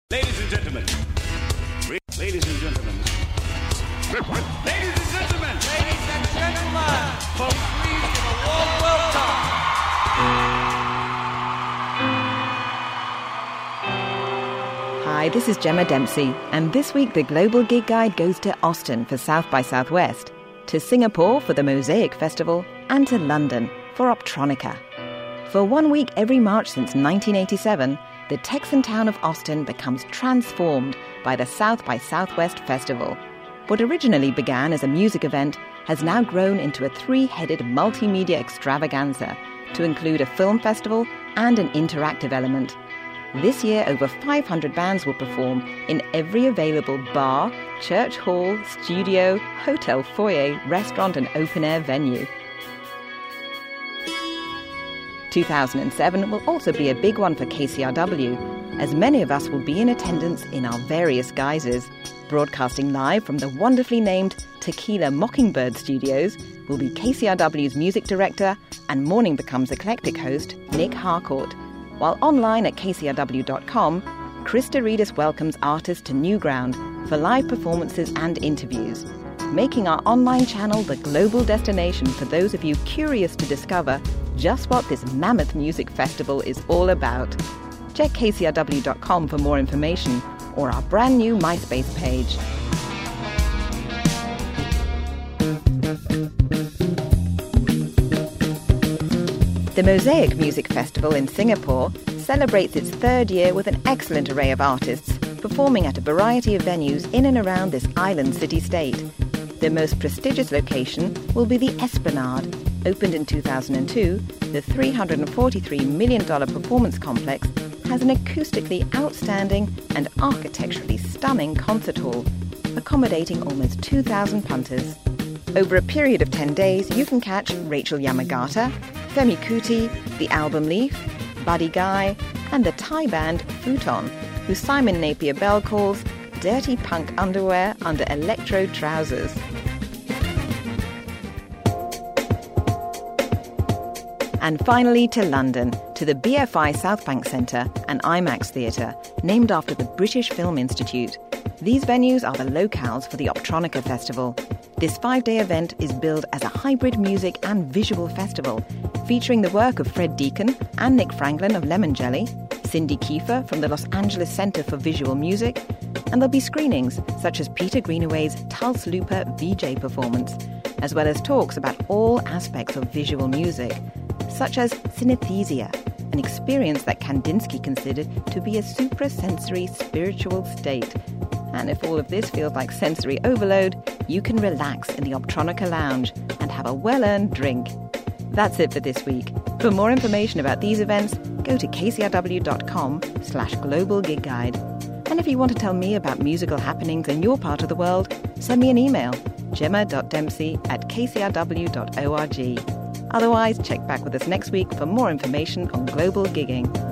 Ladies and gentlemen. Ladies and gentlemen. Ladies and gentlemen. Ladies and gentlemen. Folks, please give a warm welcome. Hi, this is Gemma Dempsey, and this week the Global Gig Guide goes to Austin for South by Southwest, to Singapore for the Mosaic Festival, and to London for Optronica. For 1 week every March since 1987, the Texan town of Austin becomes transformed by the South by Southwest Festival. What originally began as a music event has now grown into a three-headed multimedia extravaganza to include a film festival and an interactive element. This year, over 500 bands will perform in every available bar, church hall, studio, hotel foyer, restaurant and open-air venue. 2007 will also be a big one for KCRW, as many of us will be in attendance in our various guises. Broadcasting live from the wonderfully named Tequila Mockingbird Studios will be KCRW's music director and Morning Becomes Eclectic host, Nick Harcourt. While online at kcrw.com, Krista Reedus welcomes artists to new ground for live performances and interviews, making our online channel the global destination for those of you curious to discover just what this mammoth music festival is all about. Check kcrw.com for more information or our brand new MySpace page. The Mosaic Music Festival in Singapore celebrates its third year with an excellent array of artists performing at a variety of venues in and around this island city-state. The most prestigious location will be the Esplanade. Opened in 2002, the $343 million performance complex has an acoustically outstanding and architecturally stunning concert hall, accommodating almost 2,000 punters. Over a period of 10 days, you can catch Rachel Yamagata, Femi Kuti, The Album Leaf, Buddy Guy, and the Thai band Futon, who Simon Napier Bell calls dirty punk underwear under electro trousers. And finally to London, to the BFI South Bank Centre and IMAX Theatre, named after the British Film Institute. These venues are the locales for the Optronica Festival. This 5-day event is billed as a hybrid music and visual festival, featuring the work of Fred Deacon and Nick Franklin of Lemon Jelly, Cindy Kiefer from the Los Angeles Center for Visual Music, and there'll be screenings such as Peter Greenaway's Tulse Looper VJ performance, as well as talks about all aspects of visual music, such as synesthesia, an experience that Kandinsky considered to be a suprasensory spiritual state. And if all of this feels like sensory overload, you can relax in the Optronica Lounge and have a well-earned drink. That's it for this week. For more information about these events, go to kcrw.com/global gig guide. And if you want to tell me about musical happenings in your part of the world, send me an email, gemma.dempsey@kcrw.org. Otherwise, check back with us next week for more information on global gigging.